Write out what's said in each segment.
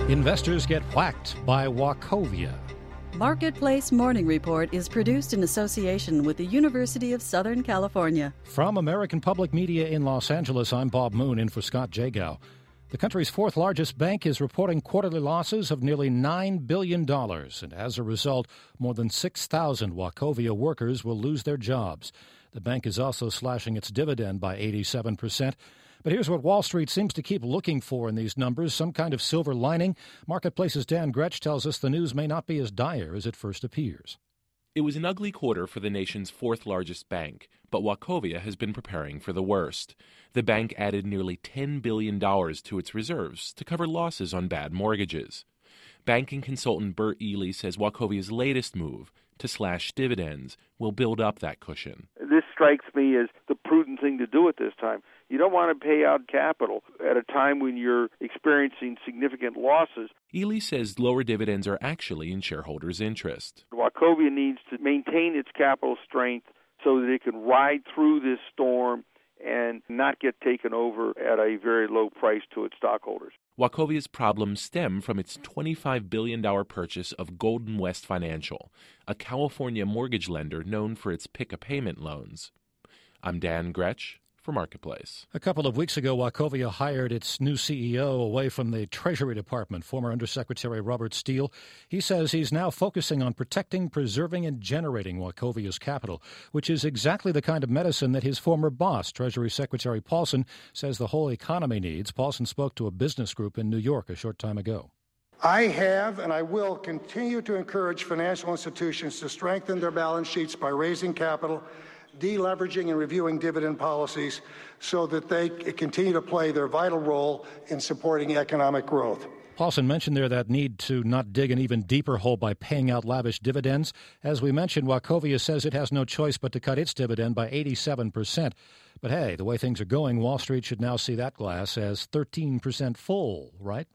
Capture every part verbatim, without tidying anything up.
Investors get whacked by Wachovia. Marketplace Morning Report is produced in association with the University of Southern California. From American Public Media in Los Angeles, I'm Bob Moon in for Scott Jagow. The country's fourth largest bank is reporting quarterly losses of nearly nine billion dollars, and as a result, more than six thousand Wachovia workers will lose their jobs. The bank is also slashing its dividend by eighty-seven percent. But here's what Wall Street seems to keep looking for in these numbers, some kind of silver lining. Marketplace's Dan Gretsch tells us the news may not be as dire as it first appears. It was an ugly quarter for the nation's fourth largest bank, but Wachovia has been preparing for the worst. The bank added nearly ten billion dollars to its reserves to cover losses on bad mortgages. Banking consultant Bert Ely says Wachovia's latest move to slash dividends will build up that cushion. This strikes me as the prudent thing to do at this time. You don't want to pay out capital at a time when you're experiencing significant losses. Ely says lower dividends are actually in shareholders' interest. Wachovia needs to maintain its capital strength so that it can ride through this storm and not get taken over at a very low price to its stockholders. Wachovia's problems stem from its twenty-five billion dollars purchase of Golden West Financial, a California mortgage lender known for its pick-a-payment loans. I'm Dan Gretsch for Marketplace. A couple of weeks ago, Wachovia hired its new C E O away from the Treasury Department, former Undersecretary Robert Steele. He says he's now focusing on protecting, preserving, and generating Wachovia's capital, which is exactly the kind of medicine that his former boss, Treasury Secretary Paulson, says the whole economy needs. Paulson spoke to a business group in New York a short time ago. I have and I will continue to encourage financial institutions to strengthen their balance sheets by raising capital, deleveraging and reviewing dividend policies so that they continue to play their vital role in supporting economic growth. Paulson mentioned there that need to not dig an even deeper hole by paying out lavish dividends. As we mentioned, Wachovia says it has no choice but to cut its dividend by eighty-seven percent. But hey, the way things are going, Wall Street should now see that glass as thirteen percent full, right?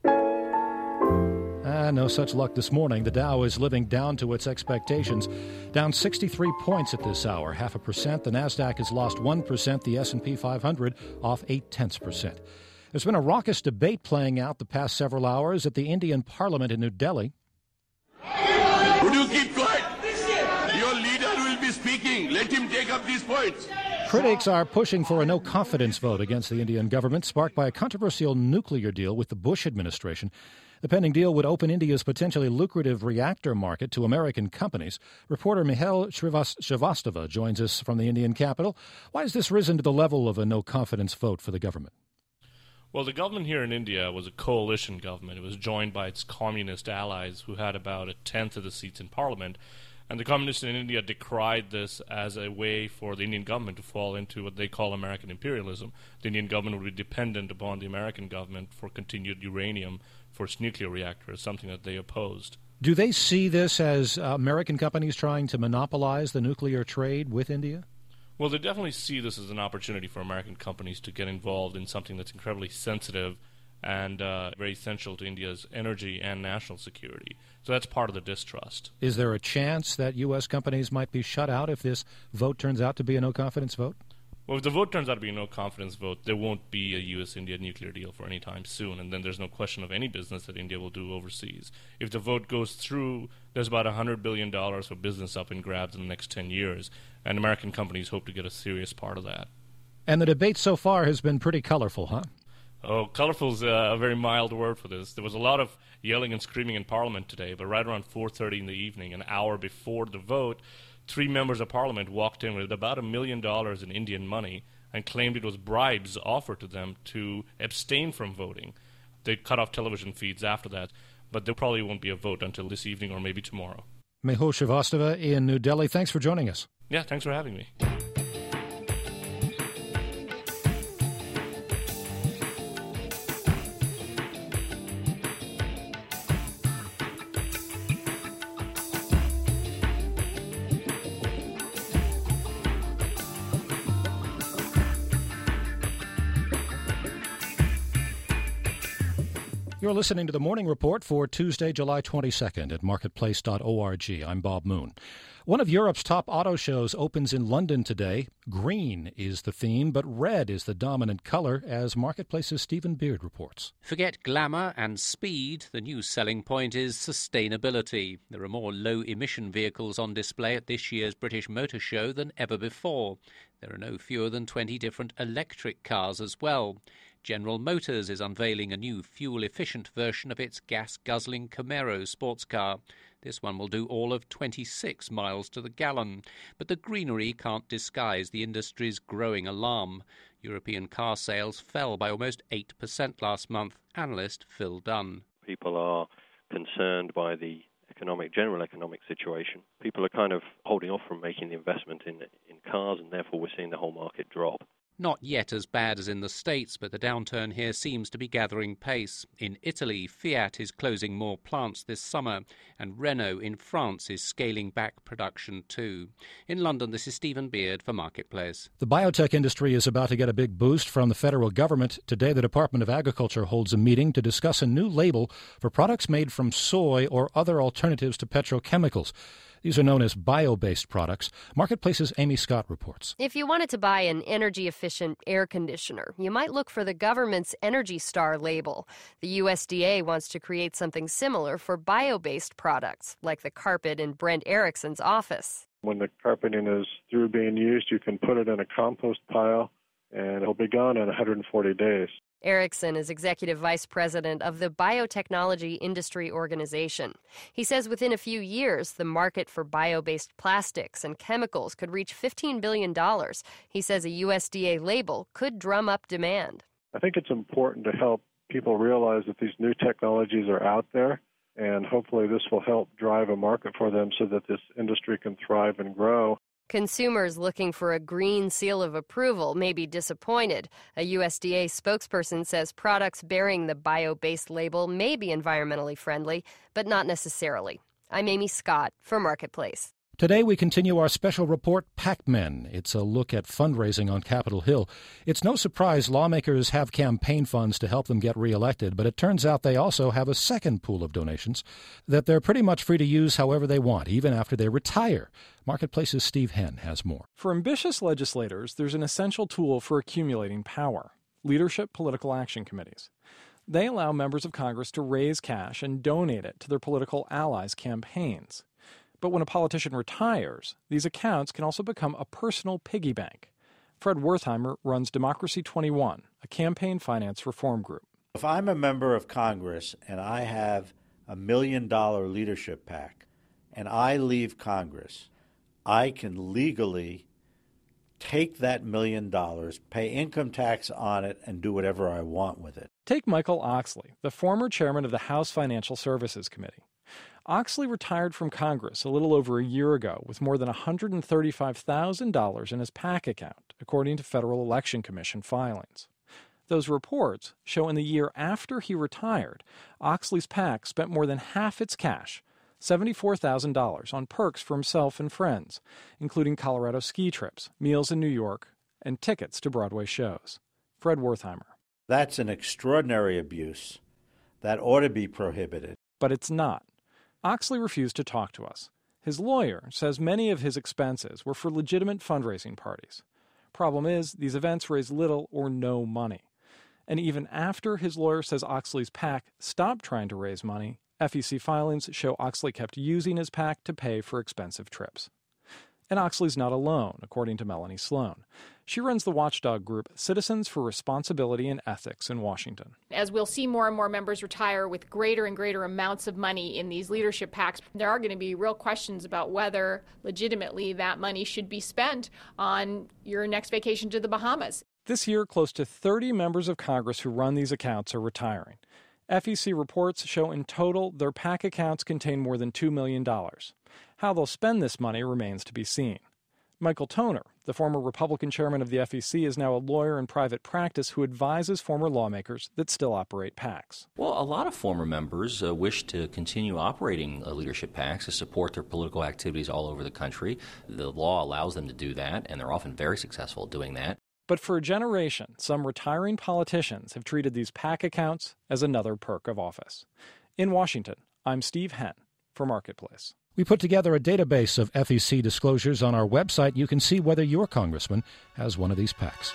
Ah, no such luck this morning. The Dow is living down to its expectations, down sixty-three points at this hour, half a percent. The Nasdaq has lost one percent. The S and P five hundred off eight tenths percent. There's been a raucous debate playing out the past several hours at the Indian Parliament in New Delhi. Would you keep quiet? Your leader will be speaking. Let him take up these points. Critics are pushing for a no-confidence vote against the Indian government, sparked by a controversial nuclear deal with the Bush administration. The pending deal would open India's potentially lucrative reactor market to American companies. Reporter Mihail Shrivastava joins us from the Indian capital. Why has this risen to the level of a no-confidence vote for the government? Well, the government here in India was a coalition government. It was joined by its communist allies who had about a tenth of the seats in parliament. And the communists in India decried this as a way for the Indian government to fall into what they call American imperialism. The Indian government would be dependent upon the American government for continued uranium for its nuclear reactors, something that they opposed. Do they see this as uh, American companies trying to monopolize the nuclear trade with India? Well, they definitely see this as an opportunity for American companies to get involved in something that's incredibly sensitive and uh, very essential to India's energy and national security. So that's part of the distrust. Is there a chance that U S companies might be shut out if this vote turns out to be a no-confidence vote? Well, if the vote turns out to be a no-confidence vote, there won't be a U S India nuclear deal for any time soon, and then there's no question of any business that India will do overseas. If the vote goes through, there's about one hundred billion dollars for business up in grabs in the next ten years, and American companies hope to get a serious part of that. And the debate so far has been pretty colorful, huh? Oh, colorful is a very mild word for this. There was a lot of yelling and screaming in Parliament today, but right around four thirty in the evening, an hour before the vote, three members of Parliament walked in with about a million dollars in Indian money and claimed it was bribes offered to them to abstain from voting. They cut off television feeds after that, but there probably won't be a vote until this evening or maybe tomorrow. Mehul Shrivastava in New Delhi, thanks for joining us. Yeah, thanks for having me. You're listening to the Morning Report for Tuesday, July twenty-second at marketplace dot org. I'm Bob Moon. One of Europe's top auto shows opens in London today. Green is the theme, but red is the dominant color, as Marketplace's Stephen Beard reports. Forget glamour and speed. The new selling point is sustainability. There are more low-emission vehicles on display at this year's British Motor Show than ever before. There are no fewer than twenty different electric cars as well. General Motors is unveiling a new fuel-efficient version of its gas-guzzling Camaro sports car. This one will do all of twenty-six miles to the gallon. But the greenery can't disguise the industry's growing alarm. European car sales fell by almost eight percent last month. Analyst Phil Dunn. People are concerned by the economic, general economic situation. People are kind of holding off from making the investment in, in cars, and therefore we're seeing the whole market drop. Not yet as bad as in the States, but the downturn here seems to be gathering pace. In Italy, Fiat is closing more plants this summer, and Renault in France is scaling back production too. In London, this is Stephen Beard for Marketplace. The biotech industry is about to get a big boost from the federal government. Today, the Department of Agriculture holds a meeting to discuss a new label for products made from soy or other alternatives to petrochemicals. These are known as bio-based products. Marketplace's Amy Scott reports. If you wanted to buy an energy-efficient air conditioner, you might look for the government's Energy Star label. The U S D A wants to create something similar for bio-based products, like the carpet in Brent Erickson's office. When the carpeting is through being used, you can put it in a compost pile, and it'll be gone in one hundred forty days. Erickson is executive vice president of the Biotechnology Industry Organization. He says within a few years, the market for bio-based plastics and chemicals could reach fifteen billion dollars. He says a U S D A label could drum up demand. I think it's important to help people realize that these new technologies are out there, and hopefully this will help drive a market for them so that this industry can thrive and grow. Consumers looking for a green seal of approval may be disappointed. A U S D A spokesperson says products bearing the bio-based label may be environmentally friendly, but not necessarily. I'm Amy Scott for Marketplace. Today we continue our special report, PAC-Men. It's a look at fundraising on Capitol Hill. It's no surprise lawmakers have campaign funds to help them get reelected, but it turns out they also have a second pool of donations that they're pretty much free to use however they want, even after they retire. Marketplace's Steve Henn has more. For ambitious legislators, there's an essential tool for accumulating power: leadership political action committees. They allow members of Congress to raise cash and donate it to their political allies' campaigns. But when a politician retires, these accounts can also become a personal piggy bank. Fred Wertheimer runs Democracy twenty-one, a campaign finance reform group. If I'm a member of Congress and I have a million-dollar leadership PAC and I leave Congress, I can legally take that million dollars, pay income tax on it, and do whatever I want with it. Take Michael Oxley, the former chairman of the House Financial Services Committee. Oxley retired from Congress a little over a year ago with more than one hundred thirty-five thousand dollars in his PAC account, according to Federal Election Commission filings. Those reports show in the year after he retired, Oxley's PAC spent more than half its cash, seventy-four thousand dollars, on perks for himself and friends, including Colorado ski trips, meals in New York, and tickets to Broadway shows. Fred Wertheimer. That's an extraordinary abuse. That ought to be prohibited. But it's not. Oxley refused to talk to us. His lawyer says many of his expenses were for legitimate fundraising parties. Problem is, these events raise little or no money. And even after his lawyer says Oxley's PAC stopped trying to raise money, F E C filings show Oxley kept using his PAC to pay for expensive trips. And Oxley's not alone, according to Melanie Sloan. She runs the watchdog group Citizens for Responsibility and Ethics in Washington. As we'll see more and more members retire with greater and greater amounts of money in these leadership PACs, there are going to be real questions about whether legitimately that money should be spent on your next vacation to the Bahamas. This year, close to thirty members of Congress who run these accounts are retiring. F E C reports show in total their PAC accounts contain more than two million dollars. How they'll spend this money remains to be seen. Michael Toner, the former Republican chairman of the F E C, is now a lawyer in private practice who advises former lawmakers that still operate PACs. Well, a lot of former members uh, wish to continue operating uh, leadership PACs to support their political activities all over the country. The law allows them to do that, and they're often very successful at doing that. But for a generation, some retiring politicians have treated these PAC accounts as another perk of office. In Washington, I'm Steve Henn for Marketplace. We put together a database of F E C disclosures on our website. You can see whether your congressman has one of these PACs.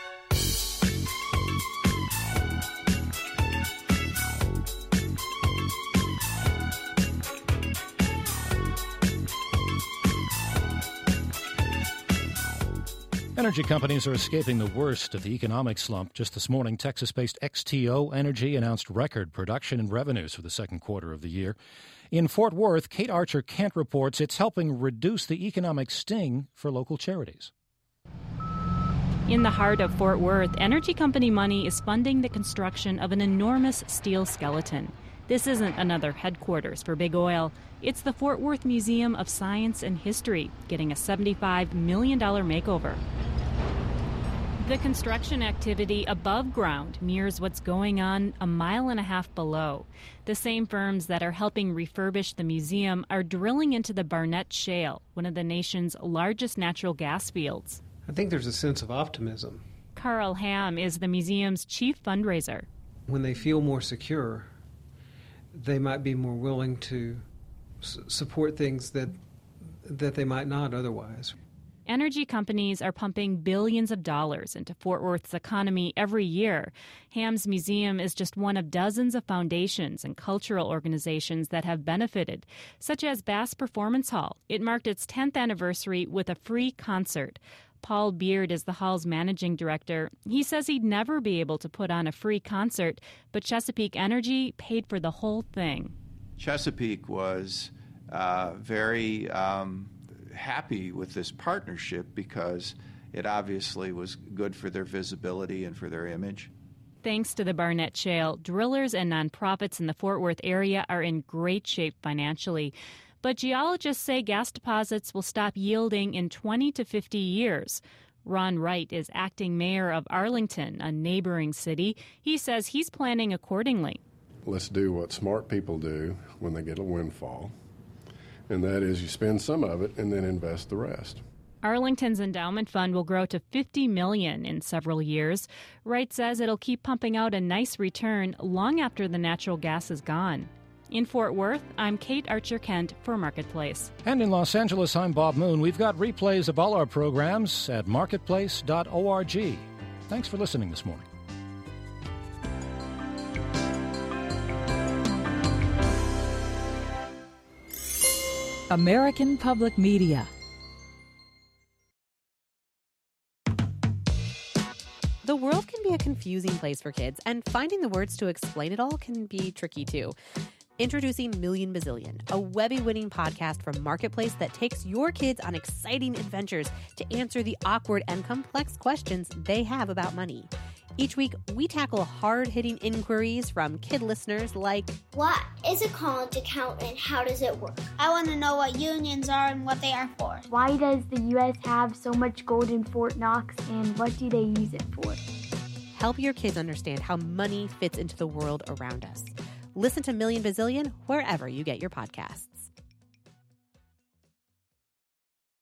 Energy companies are escaping the worst of the economic slump. Just this morning, Texas-based X T O Energy announced record production and revenues for the second quarter of the year. In Fort Worth, Kate Archer-Kent reports it's helping reduce the economic sting for local charities. In the heart of Fort Worth, energy company money is funding the construction of an enormous steel skeleton. This isn't another headquarters for Big Oil. It's the Fort Worth Museum of Science and History, getting a seventy-five million dollars makeover. The construction activity above ground mirrors what's going on a mile and a half below. The same firms that are helping refurbish the museum are drilling into the Barnett Shale, one of the nation's largest natural gas fields. I think there's a sense of optimism. Carl Ham is the museum's chief fundraiser. When they feel more secure, they might be more willing to s- support things that that they might not otherwise. Energy companies are pumping billions of dollars into Fort Worth's economy every year. Ham's Museum is just one of dozens of foundations and cultural organizations that have benefited, such as Bass Performance Hall. It marked its tenth anniversary with a free concert. Paul Beard is the hall's managing director. He says he'd never be able to put on a free concert, but Chesapeake Energy paid for the whole thing. Chesapeake was uh, very um, happy with this partnership because it obviously was good for their visibility and for their image. Thanks to the Barnett Shale, drillers and nonprofits in the Fort Worth area are in great shape financially. But geologists say gas deposits will stop yielding in twenty to fifty years. Ron Wright is acting mayor of Arlington, a neighboring city. He says he's planning accordingly. Let's do what smart people do when they get a windfall, and that is you spend some of it and then invest the rest. Arlington's endowment fund will grow to fifty million dollars in several years. Wright says it'll keep pumping out a nice return long after the natural gas is gone. In Fort Worth, I'm Kate Archer-Kent for Marketplace. And in Los Angeles, I'm Bob Moon. We've got replays of all our programs at marketplace dot org. Thanks for listening this morning. American Public Media. The world can be a confusing place for kids, and finding the words to explain it all can be tricky too. Introducing Million Bazillion, a Webby-winning podcast from Marketplace that takes your kids on exciting adventures to answer the awkward and complex questions they have about money. Each week, we tackle hard-hitting inquiries from kid listeners like, what is a college account and how does it work? I want to know what unions are and what they are for. Why does the U S have so much gold in Fort Knox and what do they use it for? Help your kids understand how money fits into the world around us. Listen to Million Bazillion wherever you get your podcasts.